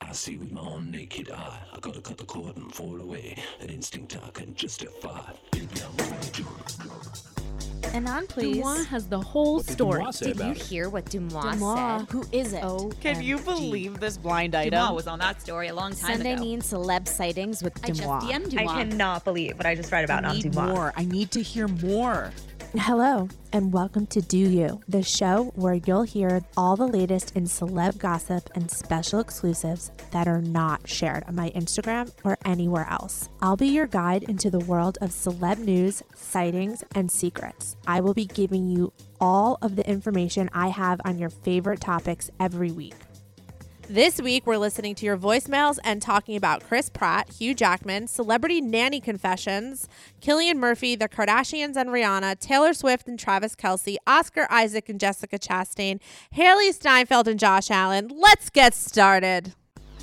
I see with my own naked eye. I gotta cut the cord and fall away. An instinct I can justify. Baby, I'm gonna do it. Anon, please. Dumois has the whole story. Did you hear what Dumois said? Who is it? Can you believe this blind item? Dumois was on that story a long time Sunday ago. means celeb sightings with I just Dumois. DM'd Dumois. I cannot believe what I just read about on Dumois. I need to hear more. Hello, and welcome to Do You, the show where you'll hear all the latest in celeb gossip and special exclusives that are not shared on my Instagram or anywhere else. I'll be your guide into the world of celeb news, sightings, and secrets. I will be giving you all of the information I have on your favorite topics every week. This week, we're listening to your voicemails and talking about Chris Pratt, Hugh Jackman, celebrity nanny confessions, Cillian Murphy, the Kardashians and Rihanna, Taylor Swift and Travis Kelce, Oscar Isaac and Jessica Chastain, Haley Steinfeld and Josh Allen. Let's get started.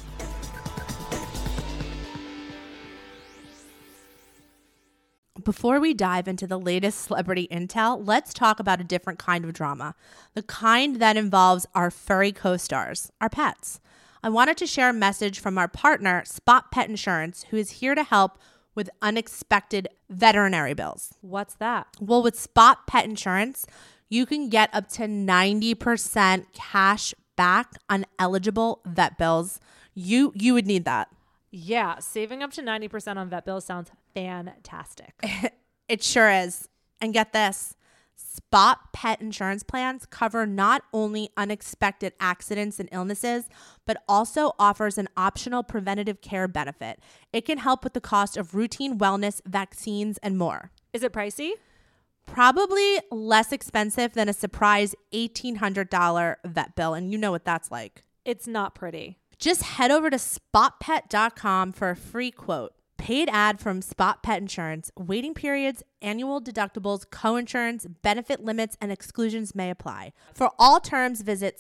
Before we dive into the latest celebrity intel, let's talk about a different kind of drama, the kind that involves our furry co-stars, our pets. I wanted to share a message from our partner, Spot Pet Insurance, who is here to help with unexpected veterinary bills. What's that? Well, with Spot Pet Insurance, you can get up to 90% cash back on eligible vet bills. You would need that. Yeah, saving up to 90% on vet bills sounds fantastic. It sure is. And get this, Spot Pet Insurance plans cover not only unexpected accidents and illnesses, but also offers an optional preventative care benefit. It can help with the cost of routine wellness, vaccines, and more. Is it pricey? Probably less expensive than a surprise $1,800 vet bill. And you know what that's like. It's not pretty. Just head over to spotpet.com for a free quote. Paid ad from Spot Pet Insurance. Waiting periods, annual deductibles, coinsurance, benefit limits, and exclusions may apply. For all terms, visit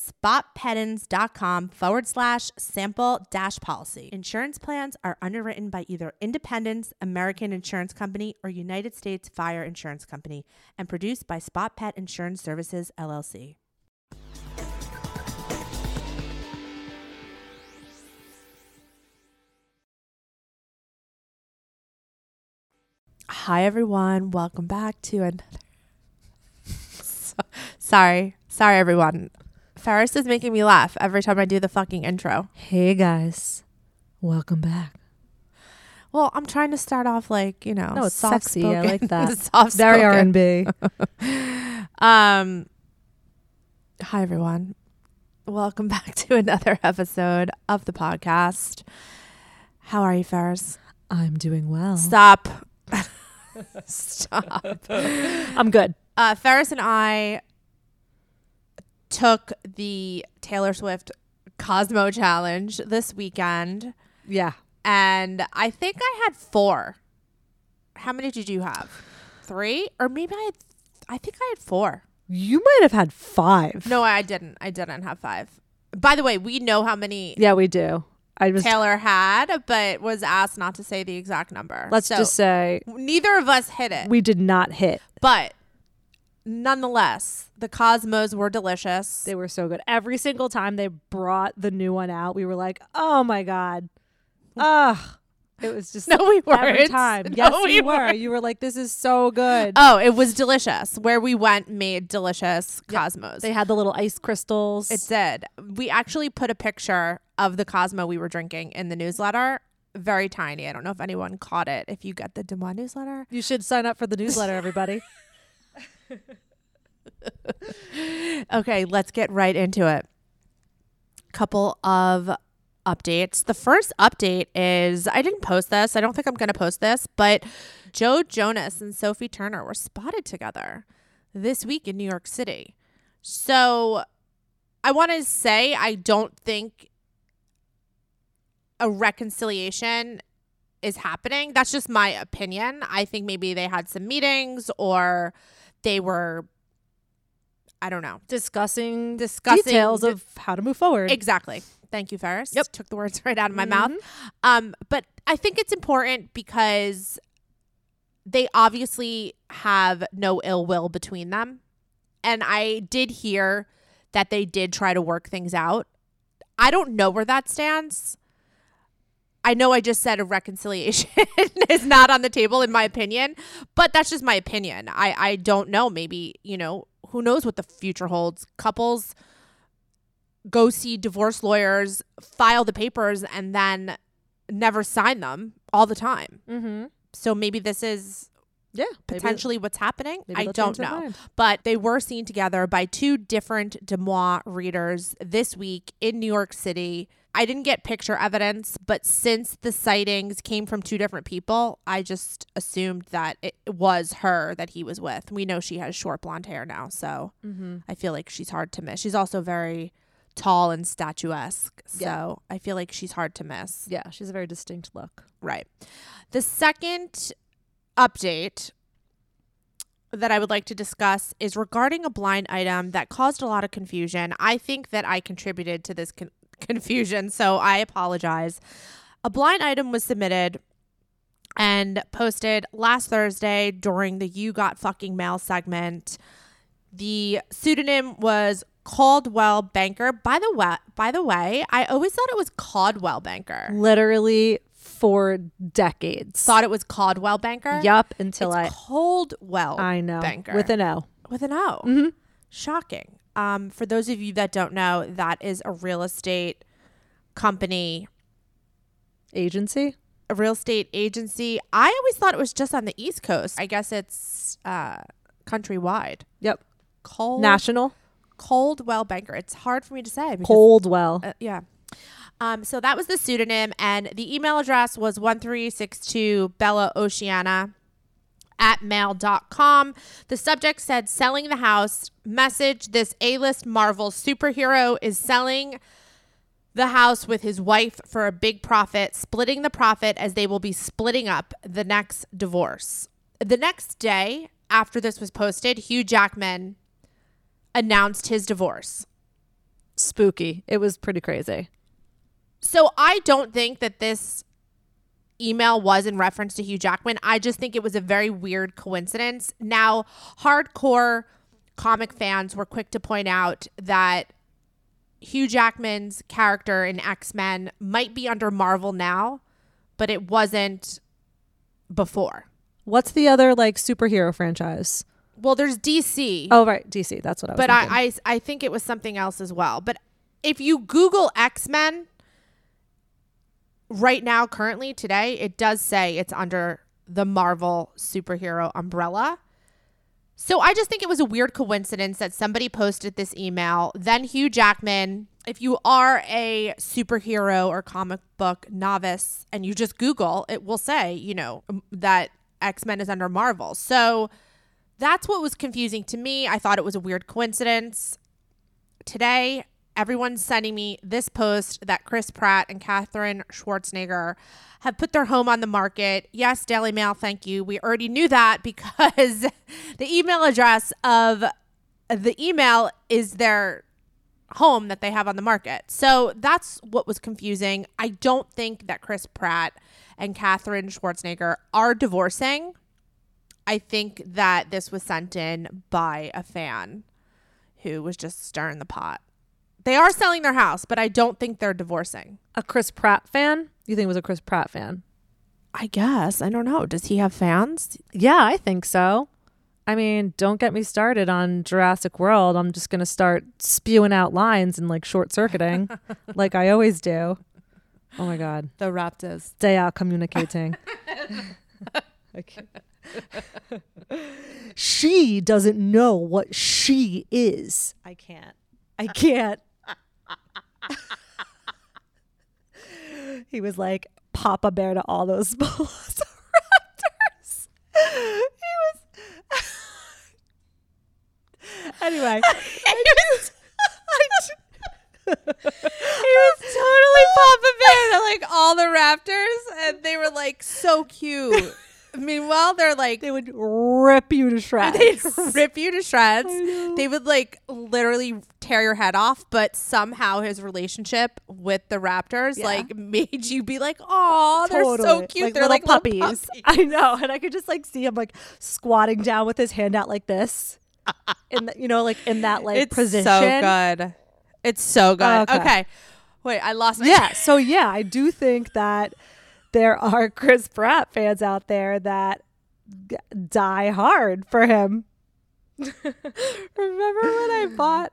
spotpetins.com/sample-policy. Insurance plans are underwritten by either Independence American Insurance Company or United States Fire Insurance Company and produced by Spot Pet Insurance Services, LLC. Hi, everyone. Welcome back to another. Sorry, everyone. Ferris is making me laugh every time I do the fucking intro. Hey, guys. Welcome back. Well, I'm trying to start off like, you know, No, it's sexy. I like that. Soft-spoken. Very R&B. Hi, everyone. Welcome back to another episode of the podcast. How are you, Ferris? I'm doing well. Stop. I'm good. Ferris and I took the Taylor Swift Cosmo Challenge this weekend. Yeah. And I think I had 4. How many did you have? 3? Or maybe I think I had 4. You might have had 5. No, I didn't. I didn't have 5. By the way, we know how many Yeah, we do. Taylor had, but was asked not to say the exact number. Let's just say neither of us hit it. we did not hit. But nonetheless, the Cosmos were delicious. They were so good. Every single time they brought the new one out, we were like, oh my God. Ugh. It was just No, we weren't. every time. No, Yes, we you were. weren't. You were like, this is so good. Oh, it was delicious. Where we went made delicious Cosmos. They had the little ice crystals. It did. We actually put a picture of the Cosmo we were drinking in the newsletter. Very tiny. I don't know if anyone caught it. If you get the Dumois newsletter. You should sign up for the newsletter, everybody. Okay, let's get right into it. Couple of updates. The first update is, I didn't post this. I don't think I'm going to post this, but Joe Jonas and Sophie Turner were spotted together this week in New York City. So I want to say I don't think a reconciliation is happening. That's just my opinion. I think maybe they had some meetings or they were, I don't know, Discussing details of how to move forward. Exactly. Thank you, Ferris. Yep. Took the words right out of my mouth. But I think it's important because they obviously have no ill will between them. And I did hear that they did try to work things out. I don't know where that stands. I know I just said a reconciliation is not on the table in my opinion, but that's just my opinion. I don't know. Maybe, who knows what the future holds. Couples go see divorce lawyers, file the papers, and then never sign them all the time. Mm-hmm. So maybe this is potentially what's happening. I don't know. But they were seen together by 2 different DeuxMoi readers this week in New York City. I didn't get picture evidence, but since the sightings came from 2 different people, I just assumed that it was her that he was with. We know she has short blonde hair now, so I feel like she's hard to miss. She's also very tall and statuesque, so I feel like she's hard to miss. Yeah, she's a very distinct look. Right. The second update that I would like to discuss is regarding a blind item that caused a lot of confusion. I think that I contributed to this confusion, so I apologize. A blind item was submitted and posted last Thursday during the You Got Fucking Mail segment. The pseudonym was Caldwell Banker. By the way, I always thought it was Caldwell Banker. Literally for decades. Thought it was Caldwell Banker? Yup, until it's Caldwell I know. Banker. With an O. With an O. Mm-hmm. Shocking. For those of you that don't know, that is a real estate company. Agency? A real estate agency. I always thought it was just on the East Coast. I guess it's countrywide. Yep. National? Caldwell Banker. It's hard for me to say. Caldwell. Yeah. So that was the pseudonym, and the email address was 1362 Bella Oceana @mail.com. The subject said, selling the house. Message, this A-list Marvel superhero is selling the house with his wife for a big profit, splitting the profit as they will be splitting up the next divorce. The next day after this was posted, Hugh Jackman announced his divorce. Spooky. It was pretty crazy. So I don't think that this email was in reference to Hugh Jackman. I just think it was a very weird coincidence. Now, hardcore comic fans were quick to point out that Hugh Jackman's character in X-Men might be under Marvel now, but it wasn't before. What's the other superhero franchise? Well, there's DC. Oh, right. DC. That's what I was thinking. But I think it was something else as well. But if you Google X-Men right now, currently, today, it does say it's under the Marvel superhero umbrella. So I just think it was a weird coincidence that somebody posted this email. Then Hugh Jackman, if you are a superhero or comic book novice and you just Google, it will say, that X-Men is under Marvel. So that's what was confusing to me. I thought it was a weird coincidence. Today, everyone's sending me this post that Chris Pratt and Katherine Schwarzenegger have put their home on the market. Yes, Daily Mail, thank you. We already knew that because the email address of the email is their home that they have on the market. So that's what was confusing. I don't think that Chris Pratt and Katherine Schwarzenegger are divorcing. I think that this was sent in by a fan who was just stirring the pot. They are selling their house, but I don't think they're divorcing. A Chris Pratt fan? You think it was a Chris Pratt fan? I guess. I don't know. Does he have fans? Yeah, I think so. I mean, don't get me started on Jurassic World. I'm just going to start spewing out lines and short-circuiting like I always do. Oh, my God. The Raptors. Stay out communicating. Okay. She doesn't know what she is. I can't. He was like Papa Bear to all those velociraptors. Anyway. He was totally Papa Bear to all the raptors, and they were so cute. Meanwhile, they would rip you to shreds. They'd rip you to shreds. They would literally tear your head off, but somehow his relationship with the raptors made you be like, oh, they're so cute. They're little puppies. I know. And I could just see him squatting down with his hand out like this. In the, in that it's position. So good. It's so good. Okay. Wait, I lost my Yeah. So I do think that there are Chris Pratt fans out there that die hard for him. Remember when I bought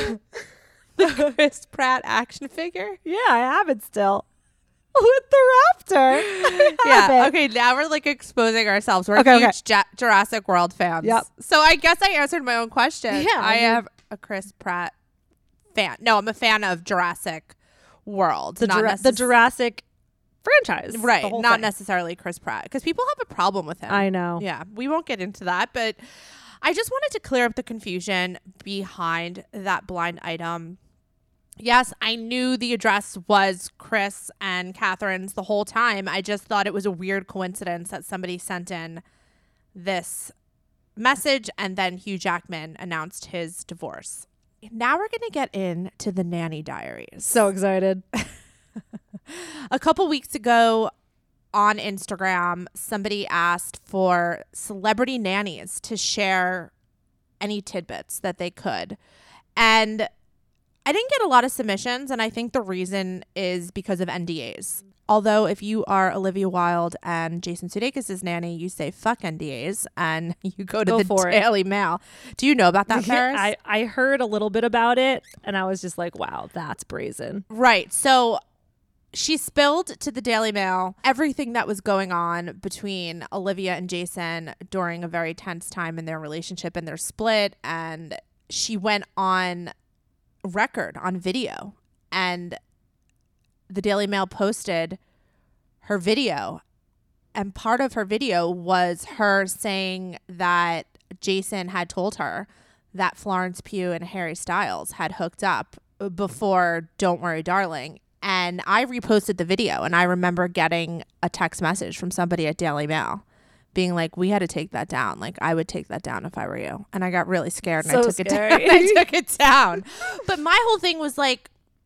the Chris Pratt action figure? Yeah, I have it still. With the raptor. Yeah. Okay, now we're like exposing ourselves. We're huge Jurassic World fans. Yep. So I guess I answered my own question. Yeah. I have a Chris Pratt fan. No, I'm a fan of Jurassic World. The Jurassic franchise. Right. Not thing. Necessarily Chris Pratt. Because people have a problem with him. I know. Yeah. We won't get into that. But I just wanted to clear up the confusion behind that blind item. Yes, I knew the address was Chris and Catherine's the whole time. I just thought it was a weird coincidence that somebody sent in this message and then Hugh Jackman announced his divorce. Now we're going to get into the nanny diaries. So excited. A couple weeks ago on Instagram, somebody asked for celebrity nannies to share any tidbits that they could. And I didn't get a lot of submissions, and I think the reason is because of NDAs. Although if you are Olivia Wilde and Jason Sudeikis' nanny, you say fuck NDAs and you go to the Daily Mail. Do you know about that, Ferris? I heard a little bit about it, and I was just like, wow, that's brazen. Right. So she spilled to the Daily Mail everything that was going on between Olivia and Jason during a very tense time in their relationship and their split, and she went on record on video, and the Daily Mail posted her video, and part of her video was her saying that Jason had told her that Florence Pugh and Harry Styles had hooked up before Don't Worry Darling. And I reposted the video, and I remember getting a text message from somebody at Daily Mail being like, we had to take that down. Like, I would take that down if I were you. And I got really scared and I took it down. I took it down. But my whole thing was like,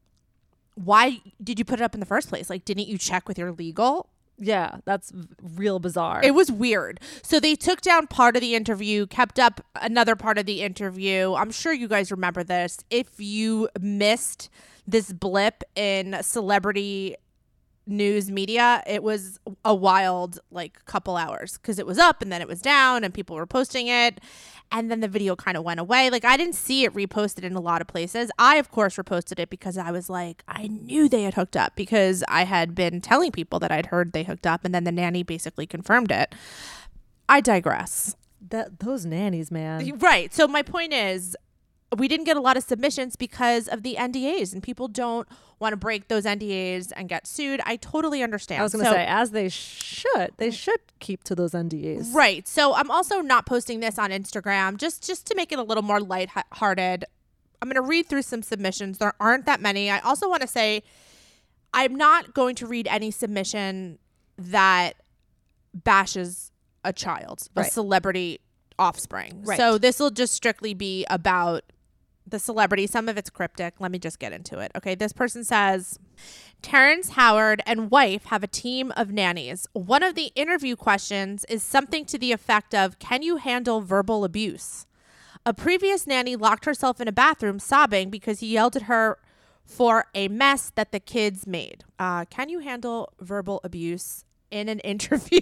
why did you put it up in the first place? Like, didn't you check with your legal? Yeah, that's real bizarre. It was weird. So they took down part of the interview, kept up another part of the interview. I'm sure you guys remember this. If you missed this blip in celebrity news media, it was a wild like couple hours because it was up and then it was down and people were posting it, and then the video kind of went away. Like, I didn't see it reposted in a lot of places. I of course reposted it because I was like, I knew they had hooked up because I had been telling people that I'd heard they hooked up, and then the nanny basically confirmed it. I digress. Those nannies, man. Right. So my point is, we didn't get a lot of submissions because of the NDAs, and people don't want to break those NDAs and get sued. I totally understand. I was going to say, as they should keep to those NDAs. Right. So I'm also not posting this on Instagram just to make it a little more lighthearted. I'm going to read through some submissions. There aren't that many. I also want to say I'm not going to read any submission that bashes a child, a celebrity offspring. Right. So this will just strictly be about the celebrity. Some of it's cryptic. Let me just get into it. Okay, this person says, Terrence Howard and wife have a team of nannies. One of the interview questions is something to the effect of, can you handle verbal abuse? A previous nanny locked herself in a bathroom sobbing because he yelled at her for a mess that the kids made. Can you handle verbal abuse in an interview?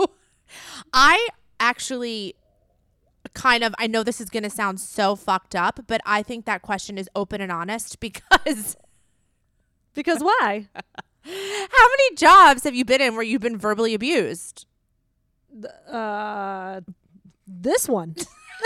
I actually I know this is going to sound so fucked up, but I think that question is open and honest because why? How many jobs have you been in where you've been verbally abused? This one.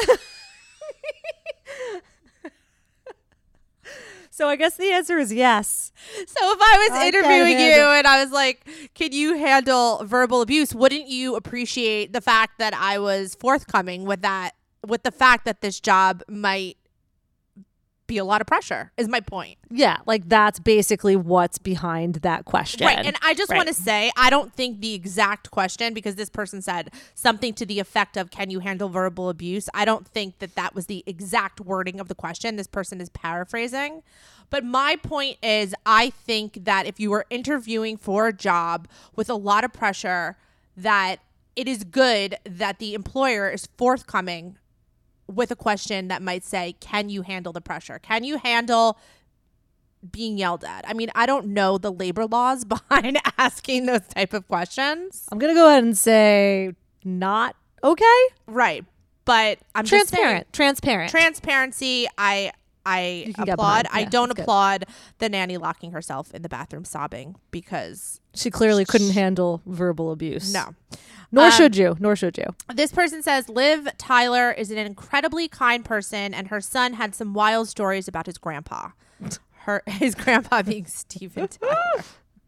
So I guess the answer is yes. So if I was interviewing you and I was like, can you handle verbal abuse? Wouldn't you appreciate the fact that I was forthcoming with that, with the fact that this job might be a lot of pressure, is my point. Yeah, like that's basically what's behind that question. Right. And I just want to say, I don't think the exact question, because this person said something to the effect of, can you handle verbal abuse? I don't think that was the exact wording of the question. This person is paraphrasing. But my point is, I think that if you are interviewing for a job with a lot of pressure, that it is good that the employer is forthcoming with a question that might say, can you handle the pressure? Can you handle being yelled at. I mean, I don't know the labor laws behind asking those type of questions. I'm going to go ahead and say not okay. Right. But I'm transparent. just saying, Transparent. Transparency, I You can get applaud. behind. I Yeah, don't that's good. applaud the nanny locking herself in the bathroom sobbing because She clearly couldn't handle verbal abuse. no. Nor should you. Nor should you. This person says Liv Tyler is an incredibly kind person, and her son had some wild stories about his grandpa. His grandpa being Steven Tyler.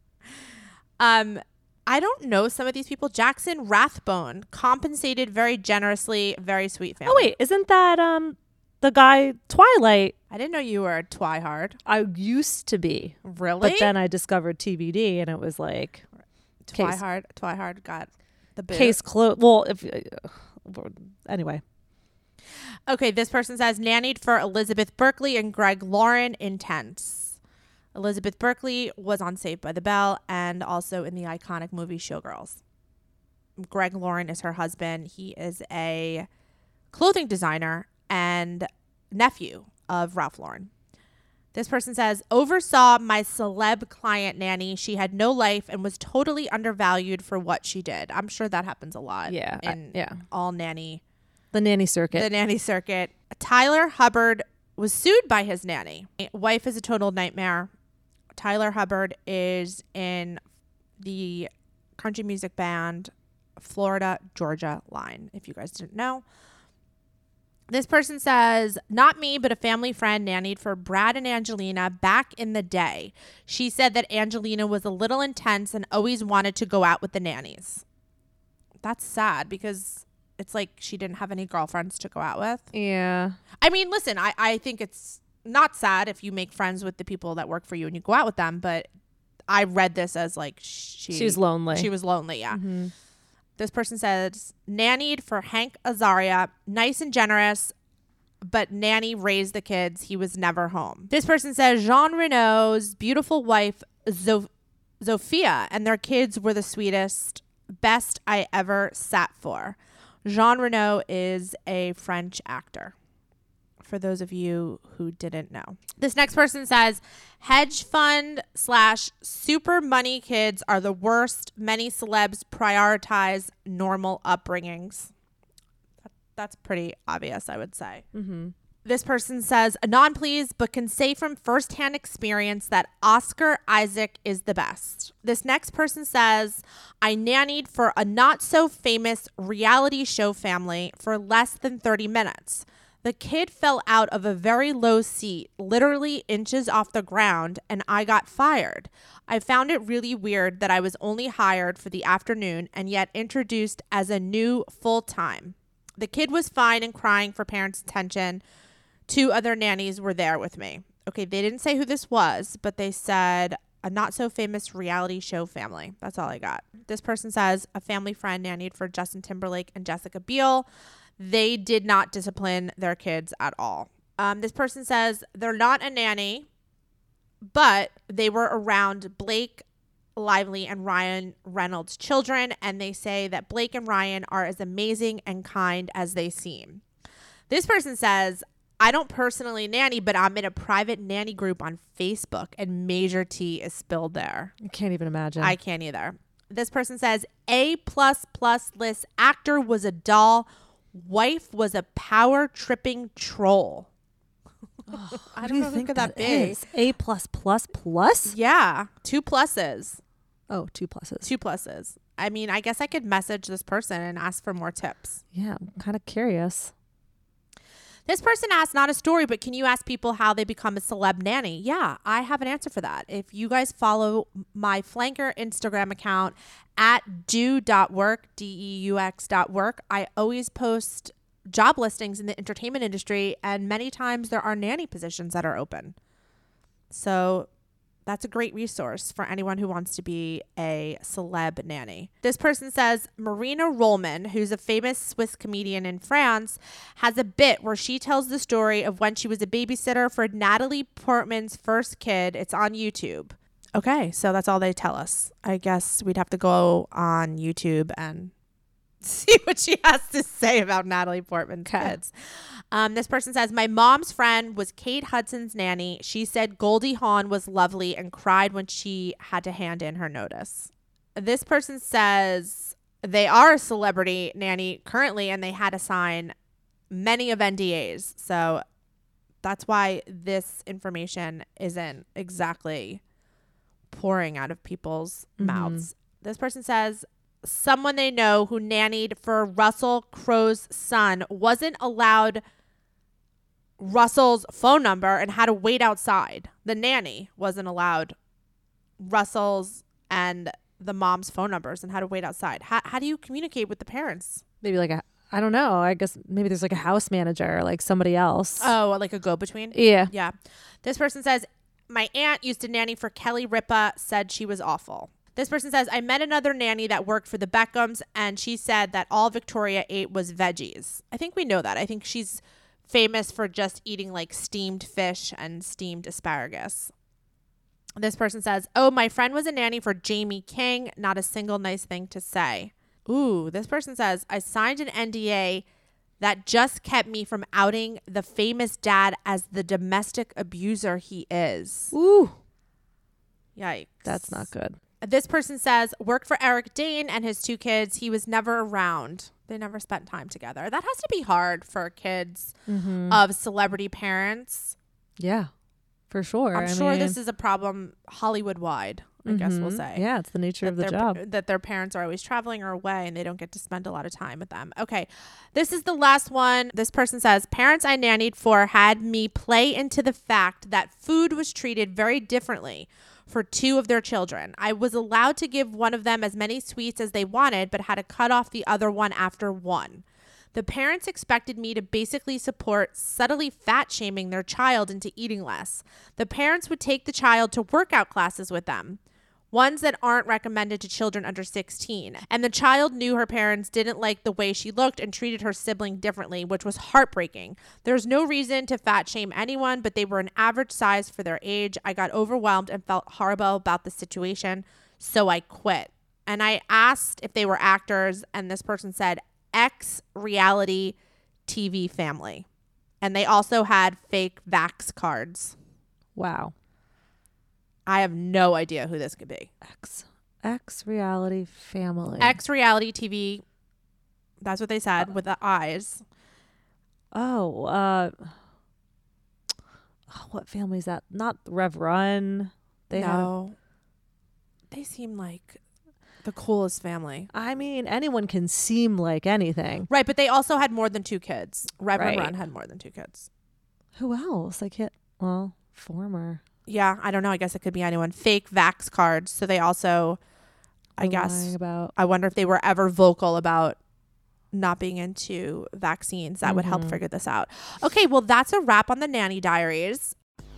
I don't know some of these people. Jackson Rathbone compensated very generously. Very sweet family. Oh wait, isn't that the guy Twilight? I didn't know you were a Twihard. I used to be, Really? but then I discovered TBD, and it was like Twihard got the boot. case closed. Well, if anyway. Okay, this person says nannied for Elizabeth Berkley and Greg Lauren. Intense. Elizabeth Berkley was on Saved by the Bell and also in the iconic movie Showgirls. Greg Lauren is her husband. He is a clothing designer and nephew of Ralph Lauren. This person says, oversaw my celeb client nanny. She had no life and was totally undervalued for what she did. I'm sure that happens a lot. Yeah, In all nanny. The nanny circuit. The nanny circuit. Tyler Hubbard was sued by his nanny. Wife is a total nightmare. Tyler Hubbard is in the country music band Florida Georgia Line, if you guys didn't know. This person says, not me, but a family friend nannied for Brad and Angelina back in the day. She said that Angelina was a little intense and always wanted to go out with the nannies. That's sad because it's like she didn't have any girlfriends to go out with. Yeah. I mean, listen, I think it's not sad if you make friends with the people that work for you and you go out with them, but I read this as like she was lonely. She was lonely, yeah. Mm-hmm. This person says, nannied for Hank Azaria, nice and generous, but nanny raised the kids. He was never home. This person says, Jean Reno's beautiful wife, Zofia, and their kids were the sweetest, best I ever sat for. Jean Reno is a French actor, for those of you who didn't know. This next person says, hedge fund / super money kids are the worst. Many celebs prioritize normal upbringings. That's pretty obvious, I would say. Mm-hmm. This person says, anon please, but can say from firsthand experience that Oscar Isaac is the best. This next person says, I nannied for a not so famous reality show family for less than 30 minutes. The kid fell out of a very low seat, literally inches off the ground, and I got fired. I found it really weird that I was only hired for the afternoon and yet introduced as a new full-time. The kid was fine and crying for parents' attention. 2 other nannies were there with me. Okay, they didn't say who this was, but they said a not so famous reality show family. That's all I got. This person says a family friend nannied for Justin Timberlake and Jessica Biel. They did not discipline their kids at all. This person says they're not a nanny, but they were around Blake Lively and Ryan Reynolds' children, and they say that Blake and Ryan are as amazing and kind as they seem. This person says, I don't personally nanny, but I'm in a private nanny group on Facebook, and major tea is spilled there. I can't even imagine. I can't either. This person says, A++ list actor was a doll. Wife was a power tripping troll. I don't know who could that be. Is? A+++? Yeah, 2 pluses. Oh, 2 pluses. 2 pluses. I mean, I guess I could message this person and ask for more tips. Yeah, I'm kind of curious. This person asked, not a story, but can you ask people how they become a celeb nanny? Yeah, I have an answer for that. If you guys follow my Flanker Instagram account at do.work, DEUX.work, I always post job listings in the entertainment industry, and many times there are nanny positions that are open. So that's a great resource for anyone who wants to be a celeb nanny. This person says Marina Rollman, who's a famous Swiss comedian in France, has a bit where she tells the story of when she was a babysitter for Natalie Portman's first kid. It's on YouTube. Okay, so that's all they tell us. I guess we'd have to go on YouTube and see what she has to say about Natalie Portman's kids. This person says, my mom's friend was Kate Hudson's nanny. She said Goldie Hawn was lovely and cried when she had to hand in her notice. This person says they are a celebrity nanny currently, and they had to sign many of NDAs. So that's why this information isn't exactly pouring out of people's mouths. This person says someone they know who nannied for Russell Crowe's son wasn't allowed Russell's phone number and had to wait outside. The nanny wasn't allowed Russell's and the mom's phone numbers and had to wait outside. How do you communicate with the parents? Maybe like I don't know. I guess maybe there's like a house manager or like somebody else. Oh, like a go-between? Yeah. Yeah. This person says, my aunt used to nanny for Kelly Ripa, said she was awful. This person says, I met another nanny that worked for the Beckhams, and she said that all Victoria ate was veggies. I think we know that. I think she's famous for just eating like steamed fish and steamed asparagus. This person says, oh, my friend was a nanny for Jamie King. Not a single nice thing to say. Ooh, this person says, I signed an NDA that just kept me from outing the famous dad as the domestic abuser he is. Ooh. Yikes. That's not good. This person says, worked for Eric Dane and his 2 kids. He was never around. They never spent time together. That has to be hard for kids of celebrity parents. Yeah, for sure. I'm sure this is a problem Hollywood-wide, I guess we'll say. Yeah, it's the nature of the job. That their parents are always traveling or away and they don't get to spend a lot of time with them. Okay, this is the last one. This person says, parents I nannied for had me play into the fact that food was treated very differently for 2 of their children. I was allowed to give one of them as many sweets as they wanted, but had to cut off the other one after 1. The parents expected me to basically support subtly fat shaming their child into eating less. The parents would take the child to workout classes with them, ones that aren't recommended to children under 16. And the child knew her parents didn't like the way she looked and treated her sibling differently, which was heartbreaking. There's no reason to fat shame anyone, but they were an average size for their age. I got overwhelmed and felt horrible about the situation, so I quit. And I asked if they were actors, and this person said, ex-reality TV family. And they also had fake Vax cards. Wow. I have no idea who this could be. Ex-reality family. Ex-reality TV. That's what they said with the eyes. Oh, what family is that? Not Rev Run. They seem like the coolest family. I mean, anyone can seem like anything. Right, but they also had more than 2 kids. Reverend Right. Run had more than 2 kids. Who else? Former. Yeah, I don't know. I guess it could be anyone. Fake Vax cards. So they also, I guess, I wonder if they were ever vocal about not being into vaccines. That would help figure this out. Okay, well, that's a wrap on the Nanny Diaries.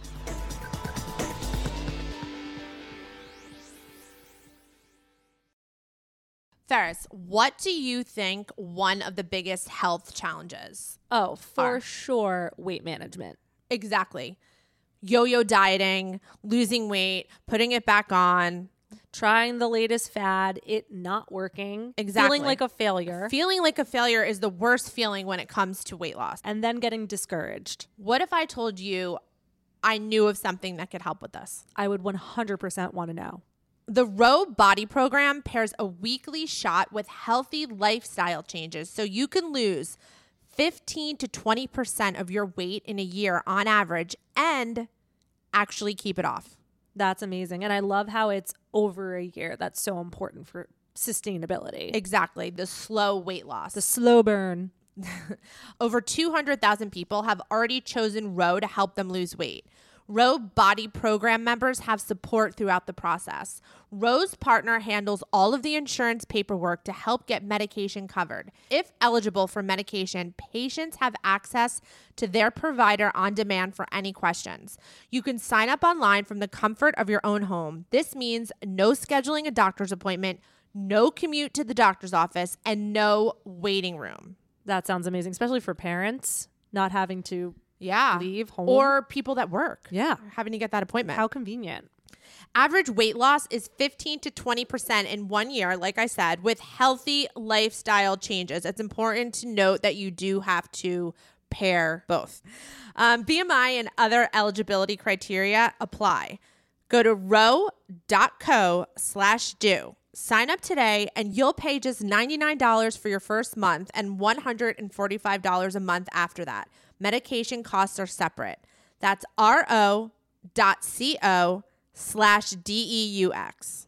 Ferris, what do you think one of the biggest health challenges? Oh, for sure, weight management. Exactly. Yo-yo dieting, losing weight, putting it back on. Trying the latest fad, it not working. Exactly. Feeling like a failure. Feeling like a failure is the worst feeling when it comes to weight loss. And then getting discouraged. What if I told you I knew of something that could help with this? I would 100% want to know. The Row Body Program pairs a weekly shot with healthy lifestyle changes so you can lose 15 to 20% of your weight in a year on average and actually keep it off. That's amazing. And I love how it's over a year. That's so important for sustainability. Exactly. The slow weight loss. The slow burn. Over 200,000 people have already chosen Row to help them lose weight. Row Body Program members have support throughout the process. Row's partner handles all of the insurance paperwork to help get medication covered. If eligible for medication, patients have access to their provider on demand for any questions. You can sign up online from the comfort of your own home. This means no scheduling a doctor's appointment, no commute to the doctor's office, and no waiting room. That sounds amazing, especially for parents not having to leave home. Or people that work. Yeah. Having to get that appointment. How convenient. Average weight loss is 15 to 20% in 1 year, like I said, with healthy lifestyle changes. It's important to note that you do have to pair both. BMI and other eligibility criteria apply. Go to ro.co/do. Sign up today and you'll pay just $99 for your first month and $145 a month after that. Medication costs are separate. That's ro.co/DEUX.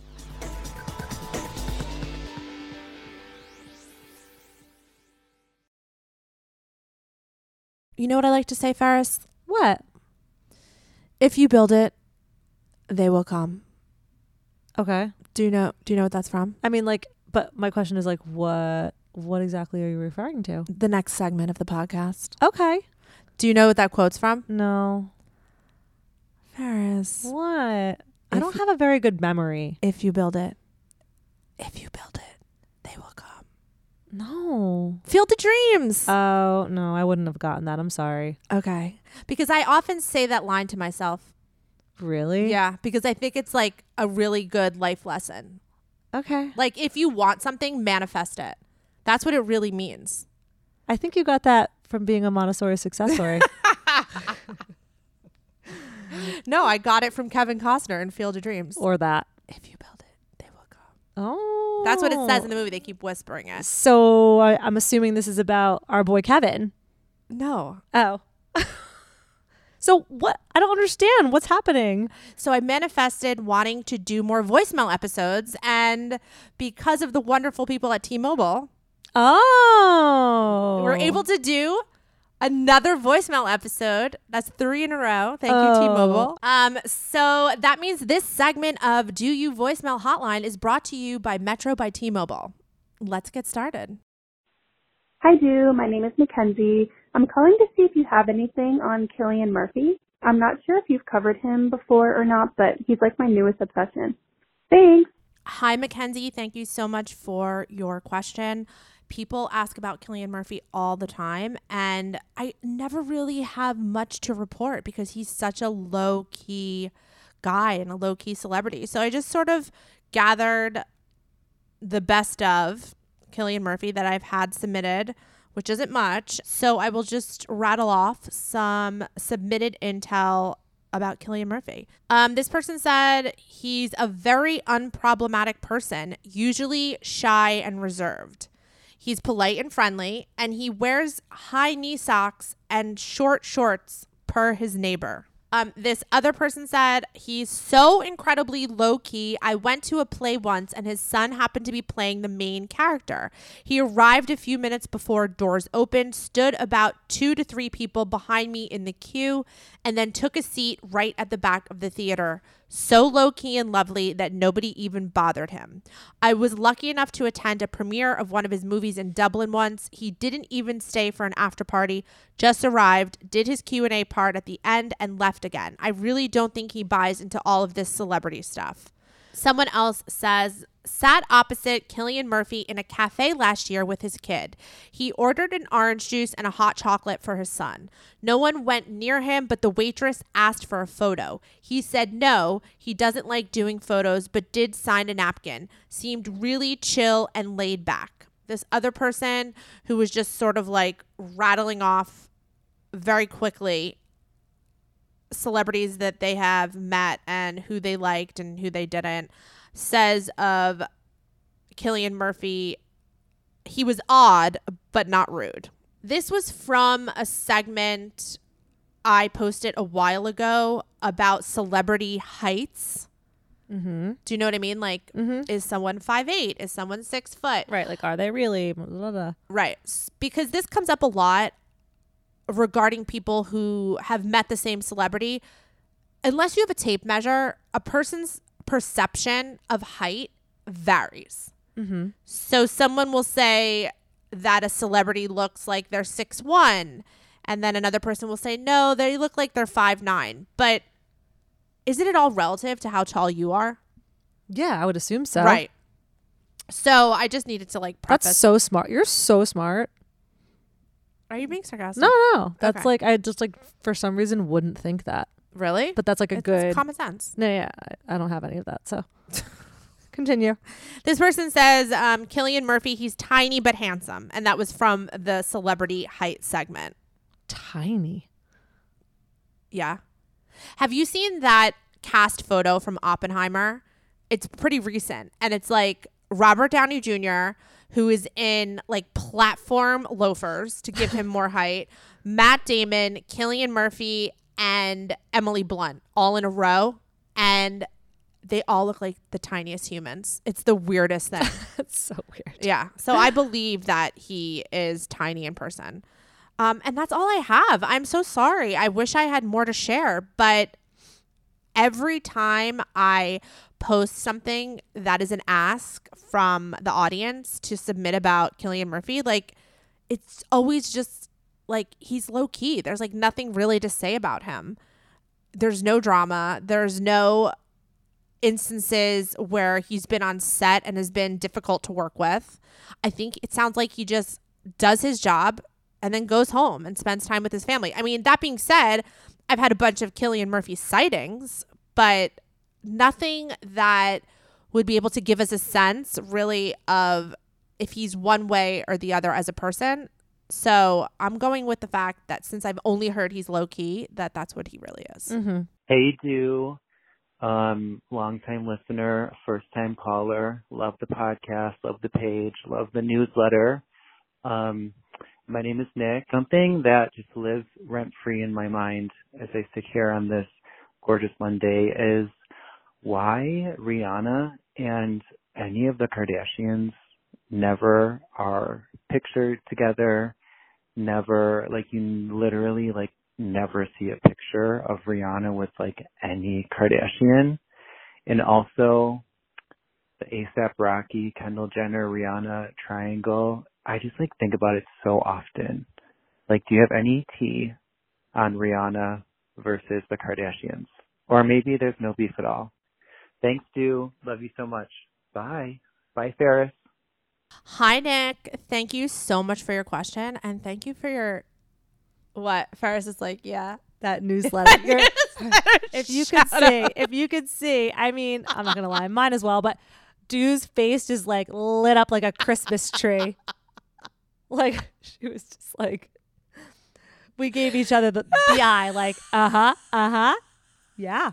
You know what I like to say, Ferris? What? If you build it, they will come. Okay. Do you know what that's from? I mean, like, but my question is like, what exactly are you referring to? The next segment of the podcast. Okay. Do you know what that quote's from? No. Ferris. What? I don't have a very good memory. If you build it, they will come. No. Field of Dreams. Oh, no, I wouldn't have gotten that. I'm sorry. Okay. Because I often say that line to myself. Really? Yeah, because I think it's like a really good life lesson. Okay. Like if you want something, manifest it. That's what it really means. I think you got that from being a Montessori success story. No, I got it from Kevin Costner in Field of Dreams. Or that. If you build it, they will come. Oh. That's what it says in the movie. They keep whispering it. So I'm assuming this is about our boy Kevin. No. Oh. So what? I don't understand. What's happening? So I manifested wanting to do more voicemail episodes. And because of the wonderful people at T-Mobile, we're able to do another voicemail episode. That's 3 in a row. Thank you, T-Mobile. So that means this segment of Do You Voicemail Hotline is brought to you by Metro by T-Mobile. Let's get started. Hi, Do. My name is Mackenzie. I'm calling to see if you have anything on Cillian Murphy. I'm not sure if you've covered him before or not, but he's like my newest obsession. Thanks. Hi, Mackenzie. Thank you so much for your question. People ask about Cillian Murphy all the time, and I never really have much to report because he's such a low-key guy and a low-key celebrity. So I just sort of gathered the best of Cillian Murphy that I've had submitted, which isn't much. So I will just rattle off some submitted intel about Cillian Murphy. This person said he's a very unproblematic person, usually shy and reserved. He's polite and friendly, and he wears high knee socks and short shorts per his neighbor. This other person said, he's so incredibly low-key. I went to a play once and his son happened to be playing the main character. He arrived a few minutes before doors opened, stood about 2 to 3 people behind me in the queue, and then took a seat right at the back of the theater. So low-key and lovely that nobody even bothered him. I was lucky enough to attend a premiere of one of his movies in Dublin once. He didn't even stay for an after party, just arrived, did his Q&A part at the end, and left again. I really don't think he buys into all of this celebrity stuff. Someone else says, sat opposite Cillian Murphy in a cafe last year with his kid. He ordered an orange juice and a hot chocolate for his son. No one went near him, but the waitress asked for a photo. He said no, he doesn't like doing photos, but did sign a napkin. Seemed really chill and laid back. This other person who was just sort of like rattling off very quickly celebrities that they have met and who they liked and who they didn't, says of Cillian Murphy, he was odd, but not rude. This was from a segment I posted a while ago about celebrity heights. Mm-hmm. Do you know what I mean? Like, is someone 5'8"? Is someone 6 foot? Right. Like, are they really? Blah, blah, blah. Right. Because this comes up a lot regarding people who have met the same celebrity. Unless you have a tape measure, a person's perception of height varies. Mm-hmm. So someone will say that a celebrity looks like they're 6'1", and then another person will say, no, they look like they're 5'9". But isn't it all relative to how tall you are? Yeah, I would assume so. Right. So I just needed to like preface. That's so smart. You're so smart. Are you being sarcastic? No. That's Okay. like, I just like, for some reason, wouldn't think that. Really? But that's like a It's good common sense. No, yeah, I don't have any of that. So continue. This person says, Cillian Murphy, he's tiny but handsome. And that was from the celebrity height segment. Tiny. Yeah. Have you seen that cast photo from Oppenheimer? It's pretty recent. And it's like Robert Downey Jr., who is in like platform loafers to give him more height, Matt Damon, Cillian Murphy, and Emily Blunt all in a row. And they all look like the tiniest humans. It's the weirdest thing. That's so weird. Yeah. So I believe that he is tiny in person. And that's all I have. I'm so sorry. I wish I had more to share. But every time I post something that is an ask from the audience to submit about Cillian Murphy, like, it's always just like he's low key. There's like nothing really to say about him. There's no drama. There's no instances where he's been on set and has been difficult to work with. I think it sounds like he just does his job and then goes home and spends time with his family. I mean, that being said, I've had a bunch of Cillian Murphy sightings, but nothing that would be able to give us a sense really of if he's one way or the other as a person. So I'm going with the fact that since I've only heard he's low key, that's what he really is. Mm-hmm. Hey, Do. Long-time listener, first-time caller. Love the podcast, love the page, love the newsletter. My name is Nick. Something that just lives rent-free in my mind as I sit here on this gorgeous Monday is why Rihanna and any of the Kardashians never are pictured together, never, like, you literally, like, never see a picture of Rihanna with, like, any Kardashian. And also the A$AP Rocky, Kendall Jenner, Rihanna triangle. I just, like, think about it so often. Like, do you have any tea on Rihanna versus the Kardashians? Or maybe there's no beef at all. Thanks, Do. Love you so much. Bye. Bye, Ferris. Hi, Nick. Thank you so much for your question. And thank you for your... What? Ferris is like, yeah. That newsletter. If you could see, I mean, I'm not going to lie, mine as well, but Du's face is like lit up like a Christmas tree. Like, she was just like, we gave each other the eye, like, yeah.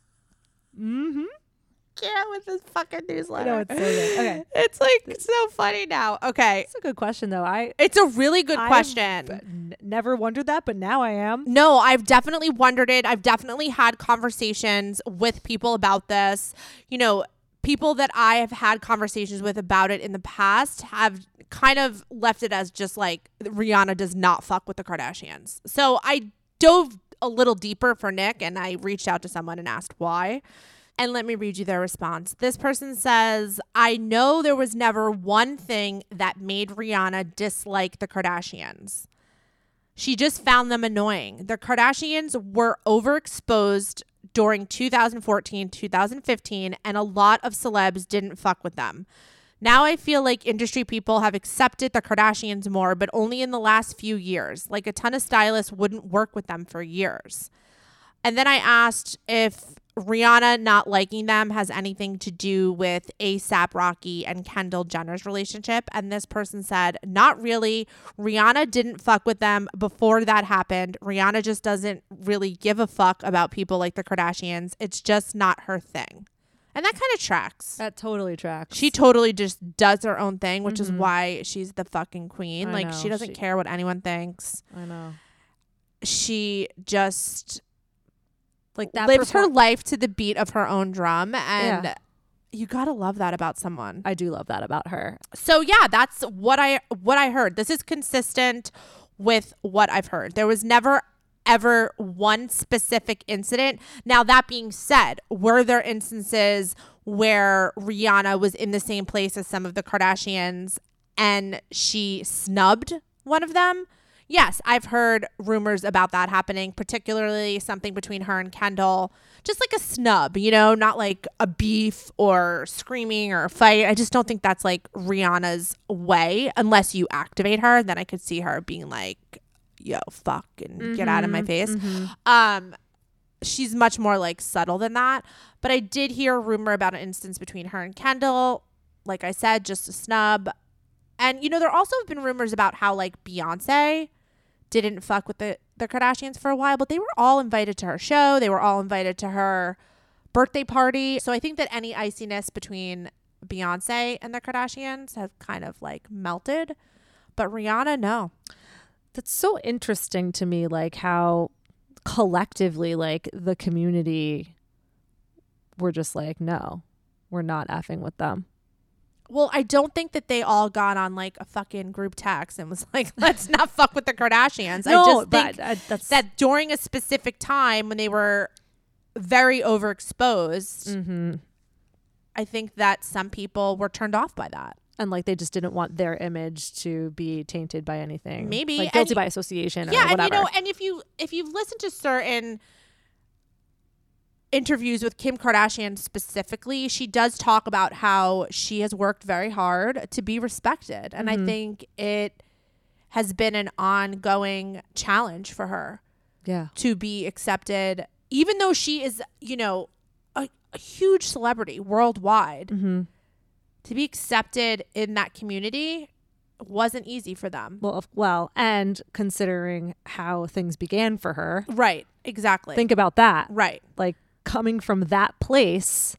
Mm-hmm. Yeah, with this fucking newsletter. I know, it's so good. Okay. It's like so funny now. Okay. It's a good question, though. It's a really good question. Never wondered that, but now I am. No, I've definitely wondered it. I've definitely had conversations with people about this. You know, people that I have had conversations with about it in the past have kind of left it as just like Rihanna does not fuck with the Kardashians. So I dove a little deeper for Nick and I reached out to someone and asked why. And let me read you their response. This person says, I know there was never one thing that made Rihanna dislike the Kardashians. She just found them annoying. The Kardashians were overexposed during 2014, 2015, and a lot of celebs didn't fuck with them. Now I feel like industry people have accepted the Kardashians more, but only in the last few years. Like a ton of stylists wouldn't work with them for years. And then I asked if Rihanna not liking them has anything to do with A$AP Rocky and Kendall Jenner's relationship. And this person said, not really. Rihanna didn't fuck with them before that happened. Rihanna just doesn't really give a fuck about people like the Kardashians. It's just not her thing. And that kind of tracks. That totally tracks. She totally just does her own thing, which is why she's the fucking queen. I like, know. she doesn't care what anyone thinks. I know. She just... like that lives her life to the beat of her own drum, and Yeah. you gotta love that about someone. I do love that about her. So yeah, that's what I heard. This is consistent with what I've heard. There was never ever one specific incident. Now that being said, were there instances where Rihanna was in the same place as some of the Kardashians and she snubbed one of them? Yes, I've heard rumors about that happening, particularly something between her and Kendall. Just like a snub, you know, not like a beef or screaming or a fight. I just don't think that's like Rihanna's way unless you activate her. Then I could see her being like, yo, fuck, and get out of my face. she's much more like subtle than that. But I did hear a rumor about an instance between her and Kendall. Like I said, just a snub. And, you know, there also have been rumors about how like Beyonce didn't fuck with the Kardashians for a while, but they were all invited to her show. They were all invited to her birthday party. So I think that any iciness between Beyonce and the Kardashians have kind of like melted. But Rihanna, no. That's so interesting to me, like how collectively, like the community were just like, no, we're not effing with them. Well, I don't think that they all got on like a fucking group text and was like, let's not fuck with the Kardashians. No, I just think that's that during a specific time when they were very overexposed, mm-hmm. I think that some people were turned off by that. And like they just didn't want their image to be tainted by anything. Maybe. Like guilty by association or yeah, whatever. And, you know, and if you've listened to certain interviews with Kim Kardashian specifically, she does talk about how she has worked very hard to be respected. And I think it has been an ongoing challenge for her to be accepted, even though she is, you know, a huge celebrity worldwide. Mm-hmm. To be accepted in that community wasn't easy for them. Well, and considering how things began for her. Right, exactly. Think about that. Right. Like coming from that place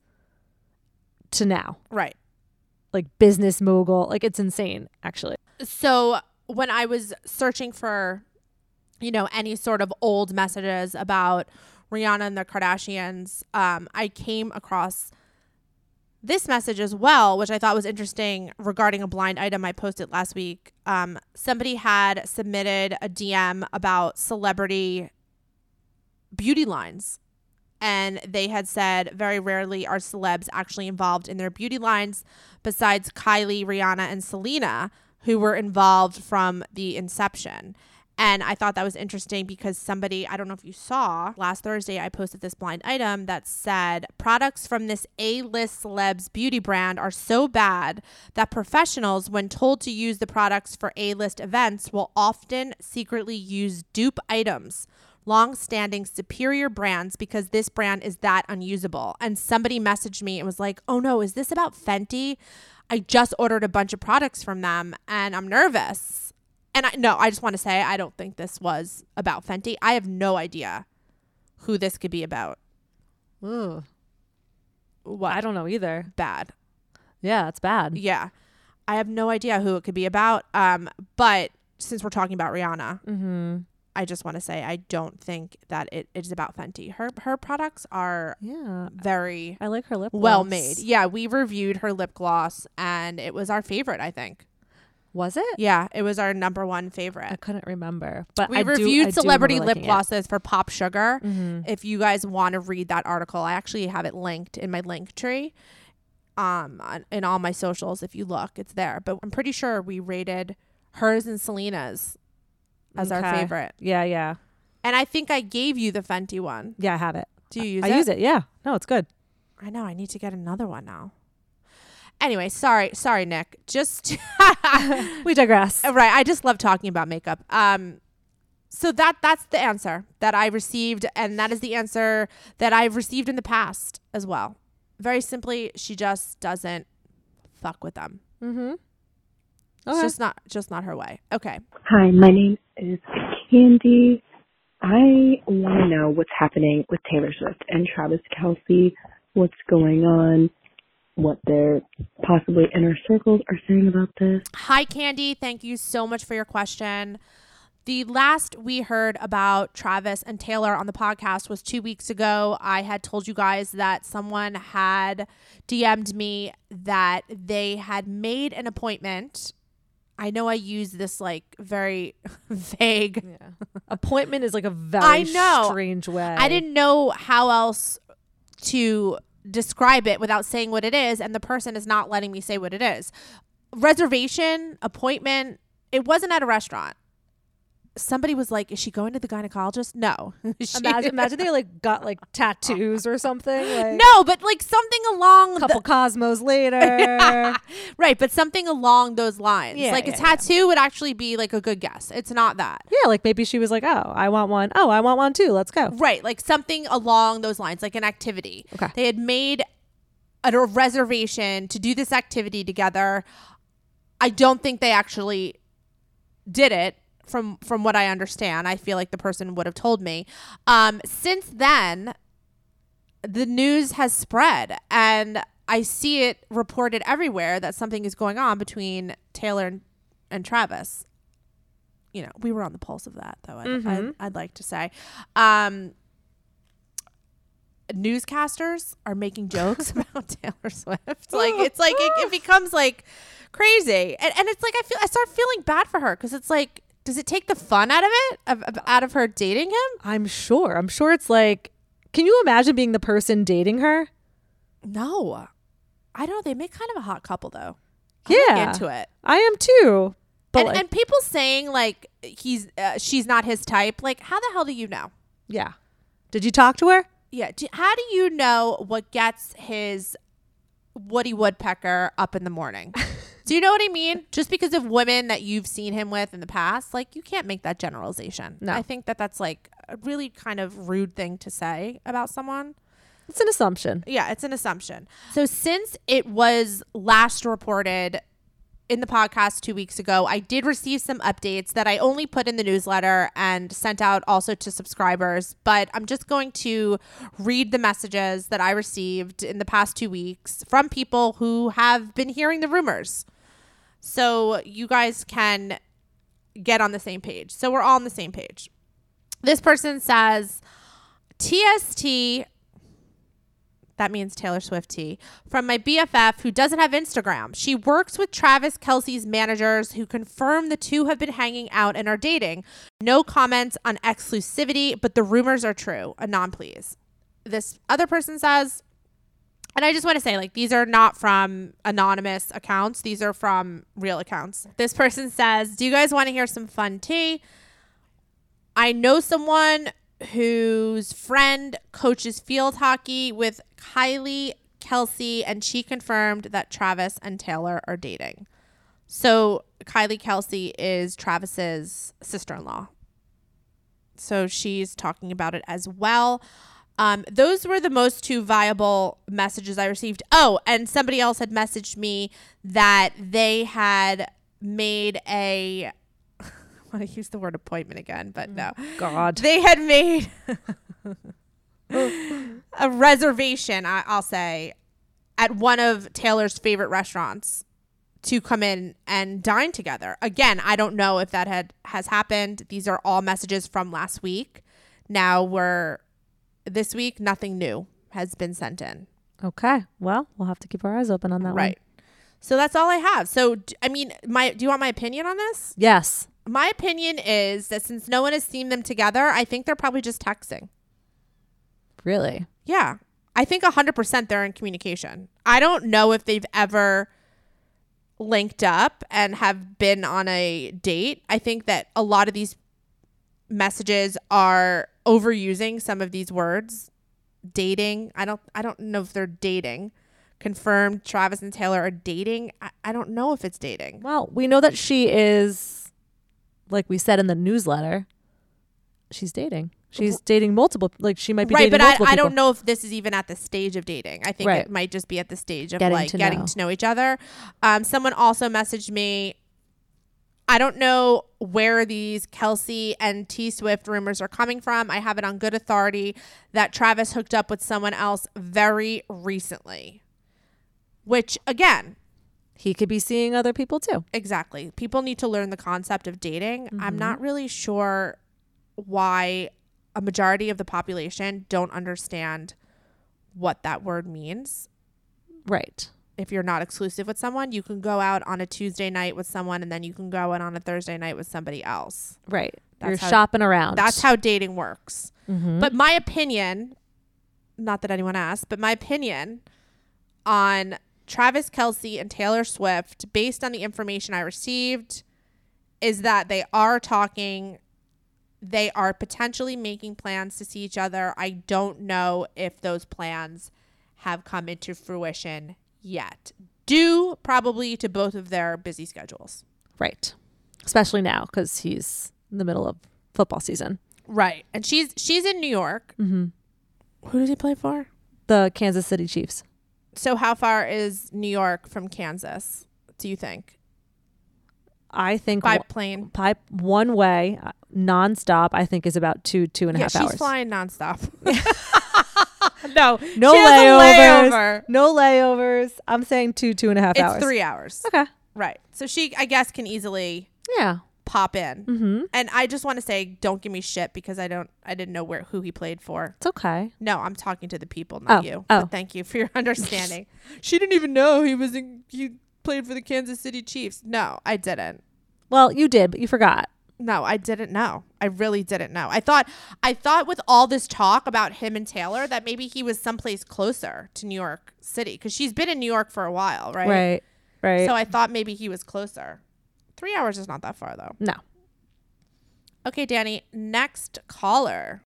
to now. Right. Like business mogul. Like it's insane, actually. So when I was searching for, you know, any sort of old messages about Rihanna and the Kardashians, I came across this message as well, which I thought was interesting regarding a blind item I posted last week. Somebody had submitted a DM about celebrity beauty lines. And they had said, very rarely are celebs actually involved in their beauty lines, besides Kylie, Rihanna, and Selena, who were involved from the inception. And I thought that was interesting because somebody, I don't know if you saw, last Thursday I posted this blind item that said products from this A-list celebs beauty brand are so bad that professionals, when told to use the products for A-list events, will often secretly use dupe items, long-standing superior brands, because this brand is that unusable. And somebody messaged me and was like, oh no, is this about Fenty? I just ordered a bunch of products from them and I'm nervous. And I just want to say, I don't think this was about Fenty. I have no idea who this could be about. Ooh. What? I don't know either. Bad. Yeah, it's bad. Yeah. I have no idea who it could be about. But since we're talking about Rihanna, I just want to say I don't think that it is about Fenty. Her products are very I like her lip gloss. Well made. Yeah, we reviewed her lip gloss and it was our favorite, I think. Was it? Yeah, it was our number one favorite. I couldn't remember. But we reviewed celebrity lip glosses it. for Pop Sugar. If you guys want to read that article, I actually have it linked in my link tree. In all my socials, if you look, it's there. But I'm pretty sure we rated hers and Selena's as our favorite. Yeah, yeah. And I think I gave you the Fenty one. Yeah, I have it. Do you use it? I use it, yeah. No, it's good. I know. I need to get another one now. Anyway, sorry, Nick. Just we digress. Right. I just love talking about makeup. So that's the answer that I received, and that is the answer that I've received in the past as well. Very simply, she just doesn't fuck with them. Okay. It's just not her way. Okay. Hi, my name is Candy. I want to know what's happening with Taylor Swift and Travis Kelce. What's going on? What their possibly inner circles are saying about this. Hi, Candy. Thank you so much for your question. The last we heard about Travis and Taylor on the podcast was 2 weeks ago. I had told you guys that someone had DM'd me that they had made an appointment. I know I use this like very vague. Yeah. Appointment is like a very strange way. I didn't know how else to describe it without saying what it is, and the person is not letting me say what it is. Reservation, appointment. It wasn't at a restaurant. somebody was like, is she going to the gynecologist? No. Imagine they like got like tattoos or something. Like, no, but like something along couple cosmos later. Right, but something along those lines. Yeah, like a tattoo would actually be like a good guess. It's not that. Yeah, like maybe she was like, oh, I want one. Oh, I want one too. Let's go. Right, like something along those lines, like an activity. Okay. They had made a reservation to do this activity together. I don't think they actually did it. From what I understand, I feel like the person would have told me. Since then, the news has spread, and I see it reported everywhere that something is going on between Taylor and Travis. You know, we were on the pulse of that, though. I'd like to say, newscasters are making jokes about Taylor Swift. Like it's like it becomes like crazy, and it's like I start feeling bad for her because it's like. Does it take the fun out of it? Out of her dating him? I'm sure it's like, can you imagine being the person dating her? No. I don't know. They make kind of a hot couple though. I'm like into it. I am too. But and people saying like she's not his type. Like, how the hell do you know? Yeah. Did you talk to her? Yeah. How do you know what gets his Woody Woodpecker up in the morning? Do you know what I mean? Just because of women that you've seen him with in the past, like you can't make that generalization. No. I think that's like a really kind of rude thing to say about someone. It's an assumption. Yeah, it's an assumption. So since it was last reported in the podcast 2 weeks ago, I did receive some updates that I only put in the newsletter and sent out also to subscribers. But I'm just going to read the messages that I received in the past 2 weeks from people who have been hearing the rumors. So you guys can get on the same page. So we're all on the same page. This person says, TST, that means Taylor Swift T, from my BFF who doesn't have Instagram. She works with Travis Kelce's managers who confirm the two have been hanging out and are dating. No comments on exclusivity, but the rumors are true. Anon, please. This other person says, and I just want to say, like, these are not from anonymous accounts. These are from real accounts. This person says, do you guys want to hear some fun tea? I know someone whose friend coaches field hockey with Kylie Kelsey, and she confirmed that Travis and Taylor are dating. So Kylie Kelsey is Travis's sister-in-law. So she's talking about it as well. Those were the most two viable messages I received. Oh, and somebody else had messaged me that they had made I want to use the word appointment again, but no. God. They had made a reservation, I'll say, at one of Taylor's favorite restaurants to come in and dine together. Again, I don't know if that has happened. These are all messages from last week. Now this week, nothing new has been sent in. Okay. Well, we'll have to keep our eyes open on that one. Right. So that's all I have. So, I mean, do you want my opinion on this? Yes. My opinion is that since no one has seen them together, I think they're probably just texting. Really? Yeah. I think 100% they're in communication. I don't know if they've ever linked up and have been on a date. I think that a lot of these messages are overusing some of these words. Dating. I don't know if they're dating. Confirmed Travis and Taylor are dating. I don't know if it's dating. Well, we know that she is, like we said in the newsletter, she's dating. She's dating multiple, like she might be dating multiple people. I don't know if this is even at the stage of dating. I think it might just be at the stage of getting to know each other. Someone also messaged me, I don't know where these Kelsey and T Swift rumors are coming from. I have it on good authority that Travis hooked up with someone else very recently. Which, again, he could be seeing other people too. Exactly. People need to learn the concept of dating. Mm-hmm. I'm not really sure why a majority of the population don't understand what that word means. Right. If you're not exclusive with someone, you can go out on a Tuesday night with someone and then you can go out on a Thursday night with somebody else. Right. You're shopping around. That's how dating works. Mm-hmm. But my opinion, not that anyone asked, but my opinion on Travis Kelce and Taylor Swift, based on the information I received, is that they are talking they are potentially making plans to see each other. I don't know if those plans have come into fruition yet, due probably to both of their busy schedules. Right. Especially now because he's in the middle of football season. Right. And she's in New York. Mm-hmm. Who does he play for? The Kansas City Chiefs. So how far is New York from Kansas, do you think? I think by plane. One way, nonstop, I think is about 2.5 hours. Yeah, she's flying nonstop. No layovers. No layovers. I'm saying 2.5 hours. It's 3 hours. Okay. Right. So she, I guess, can easily pop in. Mm-hmm. And I just want to say, don't give me shit because I didn't know who he played for. It's okay. No, I'm talking to the people, not you. Oh. But thank you for your understanding. She didn't even know he played for the Kansas City Chiefs. No, I didn't. Well, you did, but you forgot. No, I didn't know. I really didn't know. I thought with all this talk about him and Taylor that maybe he was someplace closer to New York City because she's been in New York for a while, right? Right. So I thought maybe he was closer. 3 hours is not that far, though. No. Okay, Danny, next caller.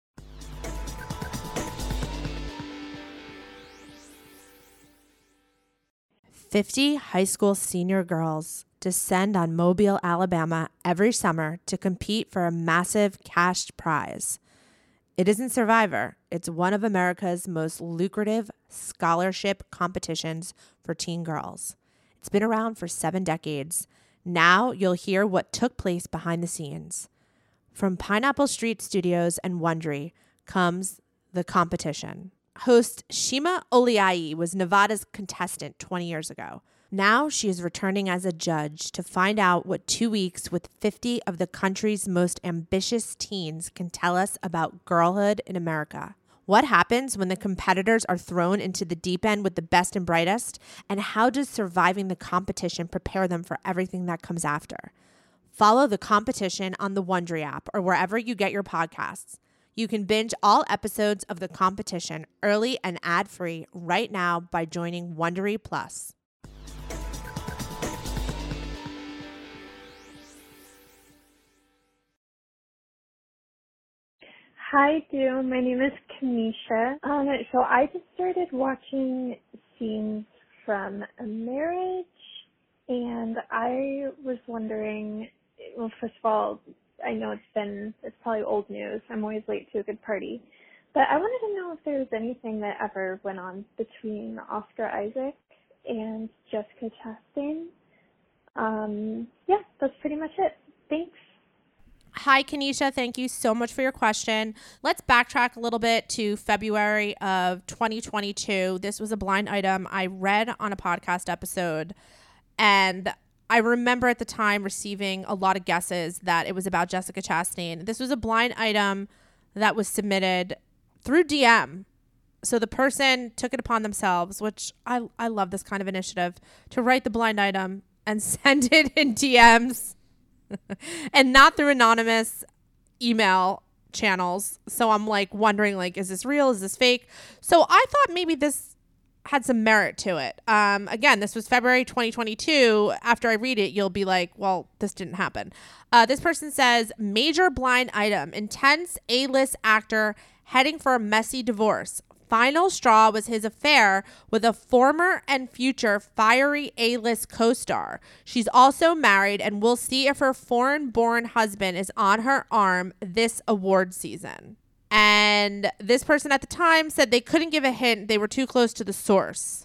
"50 high school senior girls descend on Mobile, Alabama every summer to compete for a massive cash prize. It isn't Survivor. It's one of America's most lucrative scholarship competitions for teen girls. It's been around for 7 decades. Now you'll hear what took place behind the scenes. From Pineapple Street Studios and Wondery comes The Competition. Host Shima Oliai was Nevada's contestant 20 years ago. Now she is returning as a judge to find out what 2 weeks with 50 of the country's most ambitious teens can tell us about girlhood in America. What happens when the competitors are thrown into the deep end with the best and brightest? And how does surviving the competition prepare them for everything that comes after? Follow The Competition on the Wondery app or wherever you get your podcasts. You can binge all episodes of The Competition early and ad-free right now by joining Wondery Plus. Hi, Du. My name is Kanisha. So I just started watching scenes from a marriage, and I was wondering, well, first of all, I know it's probably old news. I'm always late to a good party. But I wanted to know if there was anything that ever went on between Oscar Isaac and Jessica Chastain. Yeah, that's pretty much it. Thanks. Hi, Kanisha. Thank you so much for your question. Let's backtrack a little bit to February of 2022. This was a blind item I read on a podcast episode, and I remember at the time receiving a lot of guesses that it was about Jessica Chastain. This was a blind item that was submitted through DM. So the person took it upon themselves, which I love this kind of initiative, to write the blind item and send it in DMs and not through anonymous email channels. So I'm like wondering, like, is this real? Is this fake? So I thought maybe this had some merit to it. Again, this was February 2022. After I read it, you'll be like, well, this didn't happen. This person says, major blind item, intense A-list actor heading for a messy divorce. Final straw was his affair with a former and future fiery A-list co-star. She's also married, and we'll see if her foreign-born husband is on her arm this award season. And this person at the time said they couldn't give a hint. They were too close to the source.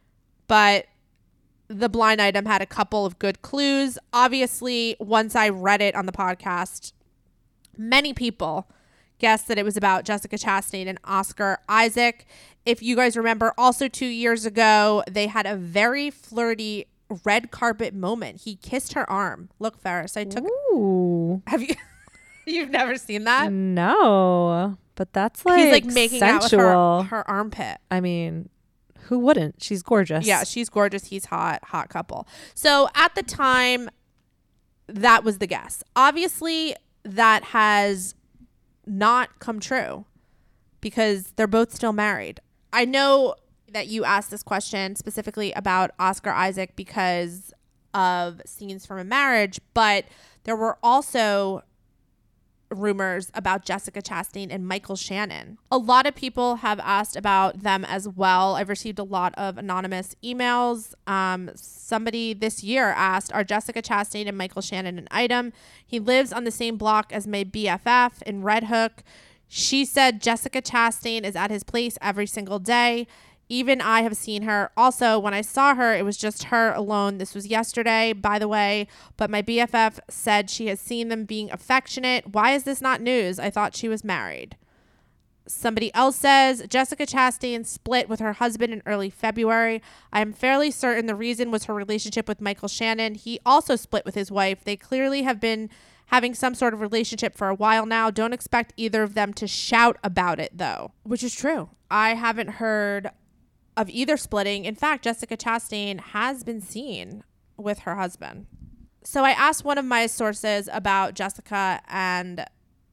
But the blind item had a couple of good clues. Obviously, once I read it on the podcast, many people guessed that it was about Jessica Chastain and Oscar Isaac. If you guys remember, also 2 years ago, they had a very flirty red carpet moment. He kissed her arm. Look, Ferris, I took... Ooh. Have you... You've never seen that? No, but that's like he's like making sensual. out with her armpit. I mean, who wouldn't? She's gorgeous. Yeah, she's gorgeous. He's hot couple. So at the time, that was the guess. Obviously, that has not come true because they're both still married. I know that you asked this question specifically about Oscar Isaac because of scenes from a marriage, but there were also rumors about Jessica Chastain and Michael Shannon. A lot of people have asked about them as well. I've received a lot of anonymous emails. Somebody this year asked, are Jessica Chastain and Michael Shannon an item? He lives on the same block as my BFF in Red Hook. She said Jessica Chastain is at his place every single day. Even I have seen her. Also, when I saw her, it was just her alone. This was yesterday, by the way. But my BFF said she has seen them being affectionate. Why is this not news? I thought she was married. Somebody else says Jessica Chastain split with her husband in early February. I am fairly certain the reason was her relationship with Michael Shannon. He also split with his wife. They clearly have been having some sort of relationship for a while now. Don't expect either of them to shout about it, though, which is true. I haven't heard of either splitting. In fact, Jessica Chastain has been seen with her husband. So I asked one of my sources about Jessica and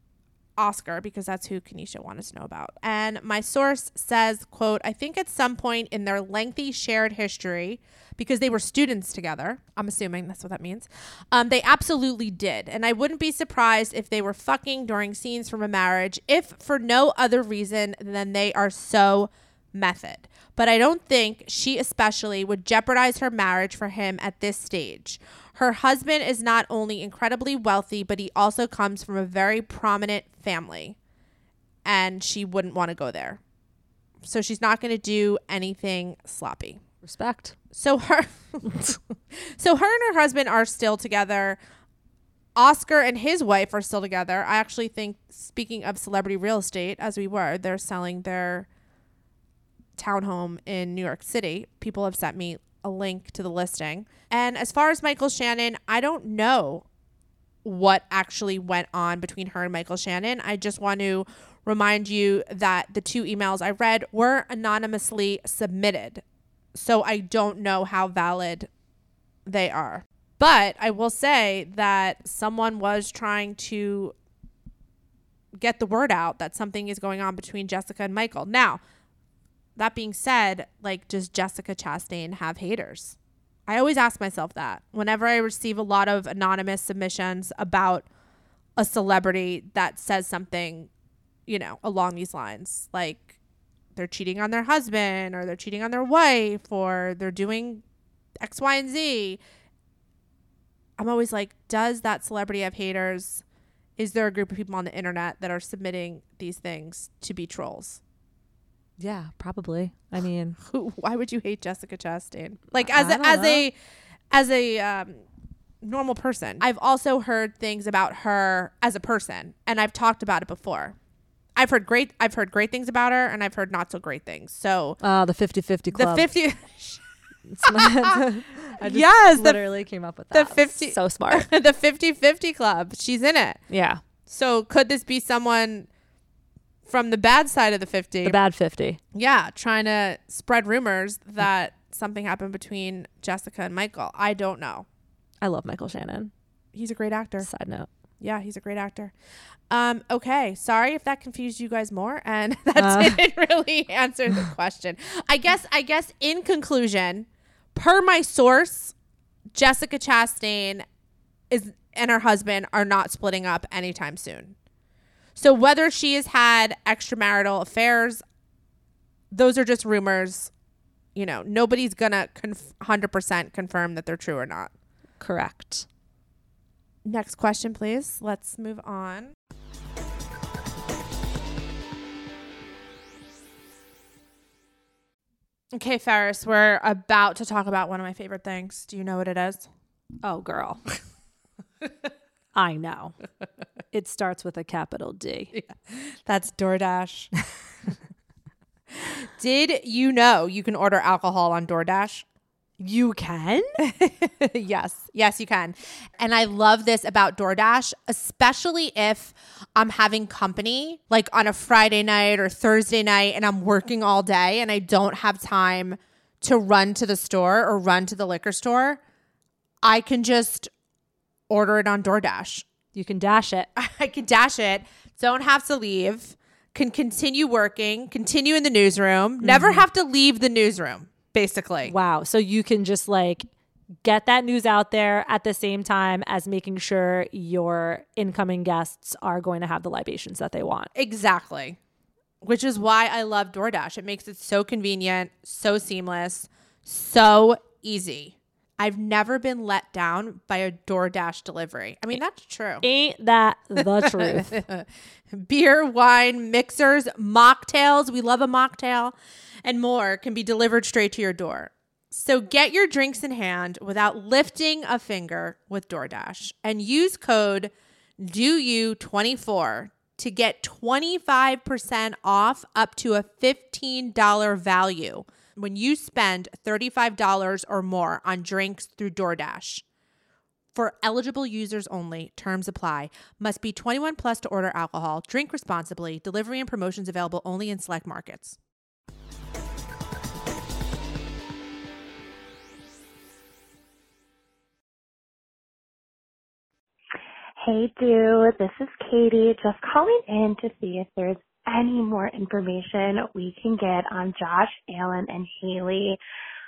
Oscar because that's who Kanisha wanted to know about. And my source says, quote, I think at some point in their lengthy shared history, because they were students together, I'm assuming that's what that means, they absolutely did. And I wouldn't be surprised if they were fucking during scenes from a marriage, if for no other reason than they are so method. But I don't think she especially would jeopardize her marriage for him at this stage. Her husband is not only incredibly wealthy, but he also comes from a very prominent family. And she wouldn't want to go there. So she's not going to do anything sloppy. Respect. So her and her husband are still together. Oscar and his wife are still together. I actually think, speaking of celebrity real estate, as we were, they're selling their townhome in New York City. People have sent me a link to the listing. And as far as Michael Shannon, I don't know what actually went on between her and Michael Shannon. I just want to remind you that the 2 emails I read were anonymously submitted. So I don't know how valid they are. But I will say that someone was trying to get the word out that something is going on between Jessica and Michael. Now, that being said, like, does Jessica Chastain have haters? I always ask myself that whenever I receive a lot of anonymous submissions about a celebrity that says something, you know, along these lines, like they're cheating on their husband or they're cheating on their wife or they're doing X, Y, and Z. I'm always like, does that celebrity have haters? Is there a group of people on the internet that are submitting these things to be trolls? Yeah, probably. I mean, why would you hate Jessica Chastain? Like as a normal person. I've also heard things about her as a person, and I've talked about it before. I've heard great things about her, and I've heard not so great things. So the 50-50 club. The 50 I just literally came up with that. The 50 so smart. The 50-50 club. She's in it. Yeah. So could this be someone from the bad side of the 50? The bad 50. Yeah, trying to spread rumors that something happened between Jessica and Michael. I don't know. I love Michael Shannon. He's a great actor. Side note. Yeah, he's a great actor. Okay, sorry if that confused you guys more, and that didn't really answer the question. I guess in conclusion, per my source, Jessica Chastain and her husband are not splitting up anytime soon. So whether she has had extramarital affairs, those are just rumors. You know, nobody's going to 100% confirm that they're true or not. Correct. Next question, please. Let's move on. Okay, Ferris, we're about to talk about one of my favorite things. Do you know what it is? Oh, girl. I know. It starts with a capital D. Yeah, that's DoorDash. Did you know you can order alcohol on DoorDash? You can? Yes, you can. And I love this about DoorDash, especially if I'm having company, like on a Friday night or Thursday night, and I'm working all day and I don't have time to run to the store or run to the liquor store. I can just order it on DoorDash. You can dash it. I can dash it. Don't have to leave. Can continue working. Continue in the newsroom. Never have to leave the newsroom, basically. Wow. So you can just like get that news out there at the same time as making sure your incoming guests are going to have the libations that they want. Exactly. Which is why I love DoorDash. It makes it so convenient, so seamless, so easy. I've never been let down by a DoorDash delivery. I mean, that's true. Ain't that the truth? Beer, wine, mixers, mocktails. We love a mocktail. And more can be delivered straight to your door. So get your drinks in hand without lifting a finger with DoorDash. And use code DOYOU24 to get 25% off up to a $15 value when you spend $35 or more on drinks through DoorDash. For eligible users only, terms apply. Must be 21 plus to order alcohol. Drink responsibly. Delivery and promotions available only in select markets. Hey, Dew. This is Katie. Just calling in to see if there's any more information we can get on Josh Allen and Haley.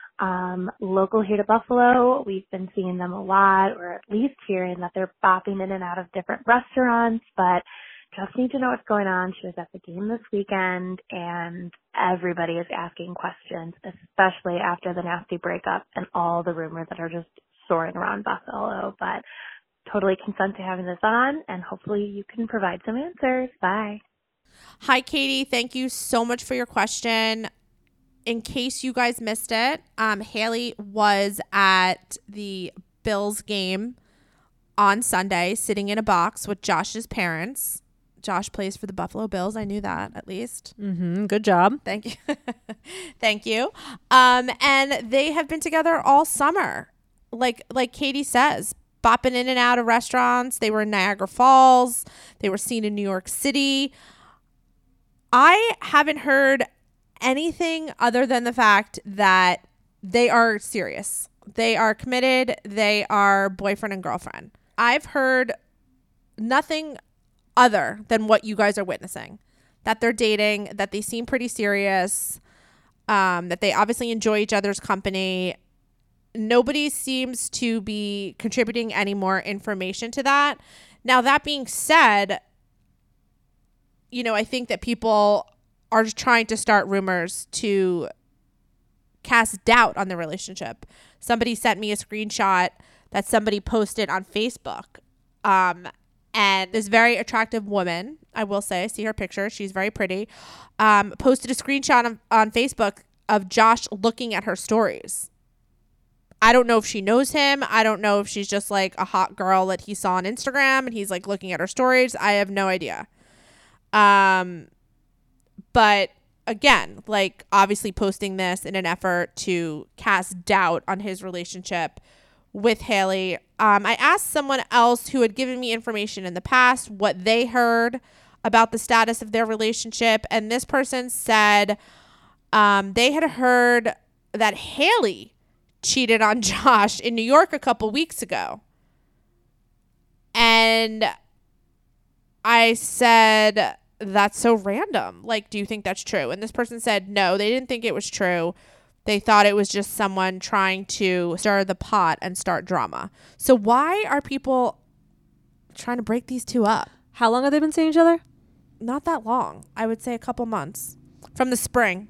Local here to Buffalo, we've been seeing them a lot, or at least hearing that they're bopping in and out of different restaurants, but just need to know what's going on. She was at the game this weekend, and everybody is asking questions, especially after the nasty breakup and all the rumors that are just soaring around Buffalo. But totally consent to having this on, and hopefully you can provide some answers. Bye. Hi, Katie. Thank you so much for your question. In case you guys missed it, Haley was at the Bills game on Sunday, sitting in a box with Josh's parents. Josh plays for the Buffalo Bills. I knew that, at least. Mm-hmm. Good job. Thank you. Thank you. And they have been together all summer. Like Katie says, bopping in and out of restaurants. They were in Niagara Falls. They were seen in New York City. I haven't heard anything other than the fact that they are serious. They are committed. They are boyfriend and girlfriend. I've heard nothing other than what you guys are witnessing. That they're dating, that they seem pretty serious, that they obviously enjoy each other's company. Nobody seems to be contributing any more information to that. Now, that being said, you know, I think that people are trying to start rumors to cast doubt on the relationship. Somebody sent me a screenshot that somebody posted on Facebook. And this very attractive woman, I will say, I see her picture. She's very pretty. Posted a screenshot on Facebook of Josh looking at her stories. I don't know if she knows him. I don't know if she's just like a hot girl that he saw on Instagram and he's like looking at her stories. I have no idea. But again, like obviously posting this in an effort to cast doubt on his relationship with Haley. I asked someone else who had given me information in the past what they heard about the status of their relationship. And this person said they had heard that Haley cheated on Josh in New York a couple weeks ago. And I said, that's so random. Like, do you think that's true? And this person said, no, they didn't think it was true. They thought it was just someone trying to stir the pot and start drama. So why are people trying to break these two up? How long have they been seeing each other? Not that long. I would say a couple months from the spring.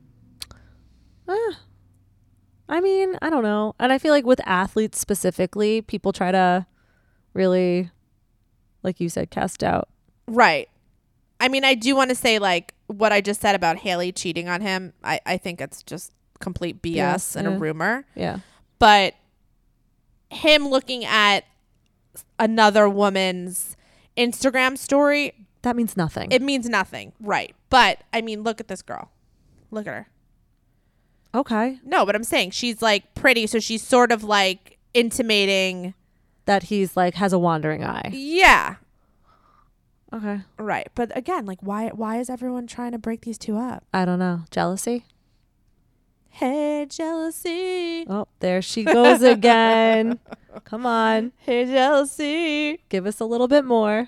I mean, I don't know. And I feel like with athletes specifically, people try to really, like you said, cast doubt. Right. I mean, I do want to say, like, what I just said about Haley cheating on him, I think it's just complete BS and a rumor. Yeah. But him looking at another woman's Instagram story, that means nothing. It means nothing. Right. But, I mean, look at this girl. Look at her. Okay. No, but I'm saying she's, like, pretty, so she's sort of, like, intimating that he's, like, has a wandering eye. Yeah. Okay. Right. But again, like, why is everyone trying to break these two up? I don't know. Jealousy? Hey, jealousy. Oh, there she goes again. Come on. Hey, jealousy. Give us a little bit more.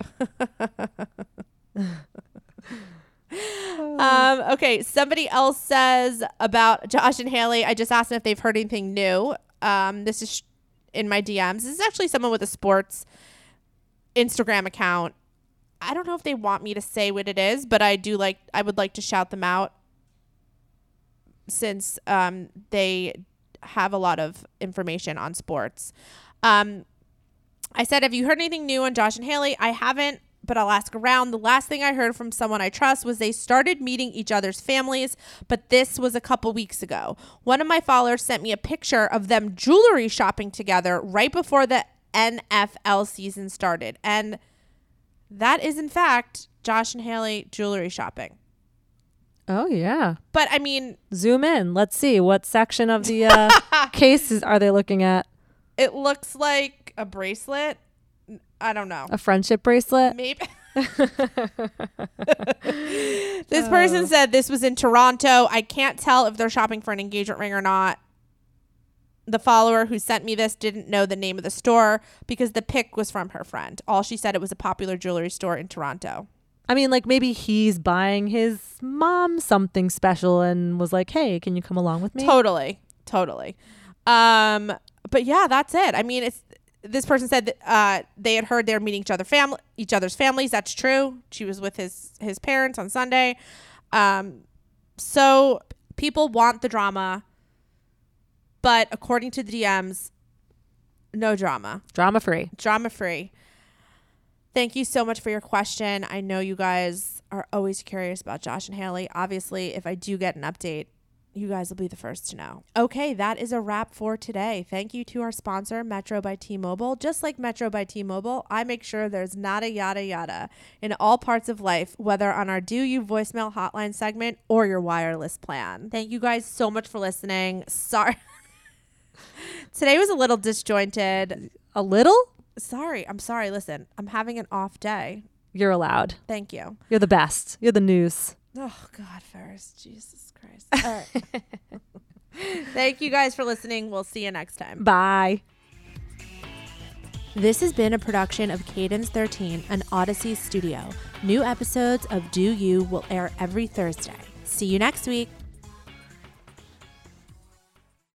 Okay. Somebody else says about Josh and Haley. I just asked them if they've heard anything new. This is in my DMs. This is actually someone with a sports Instagram account. I don't know if they want me to say what it is, but I would like to shout them out since they have a lot of information on sports. I said, have you heard anything new on Josh and Hailey? I haven't, but I'll ask around. The last thing I heard from someone I trust was they started meeting each other's families, but this was a couple weeks ago. One of my followers sent me a picture of them jewelry shopping together right before the NFL season started. And that is, in fact, Josh and Hailey jewelry shopping. Oh, yeah. But, I mean... Zoom in. Let's see. What section of the cases are they looking at? It looks like a bracelet. I don't know. A friendship bracelet? Maybe. This person said this was in Toronto. I can't tell if they're shopping for an engagement ring or not. The follower who sent me this didn't know the name of the store because the pic was from her friend. All she said, it was a popular jewelry store in Toronto. I mean, like maybe he's buying his mom something special and was like, hey, can you come along with me? Totally. But yeah, that's it. I mean, this person said that they had heard they were meeting each other's families. That's true. She was with his parents on Sunday. So people want the drama, but according to the DMs, no drama. Drama free. Thank you so much for your question. I know you guys are always curious about Josh and Hailey. Obviously, if I do get an update, you guys will be the first to know. Okay, that is a wrap for today. Thank you to our sponsor, Metro by T-Mobile. Just like Metro by T-Mobile, I make sure there's nada yada yada in all parts of life, whether on our Do You voicemail hotline segment or your wireless plan. Thank you guys so much for listening. Sorry. Today was a little disjointed. A little? Sorry. I'm sorry. Listen, I'm having an off day. You're allowed. Thank you. You're the best. You're the news. Oh, God, Ferris. Jesus Christ. All right. Thank you guys for listening. We'll see you next time. Bye. This has been a production of Cadence 13, an Odyssey studio. New episodes of Do You will air every Thursday. See you next week.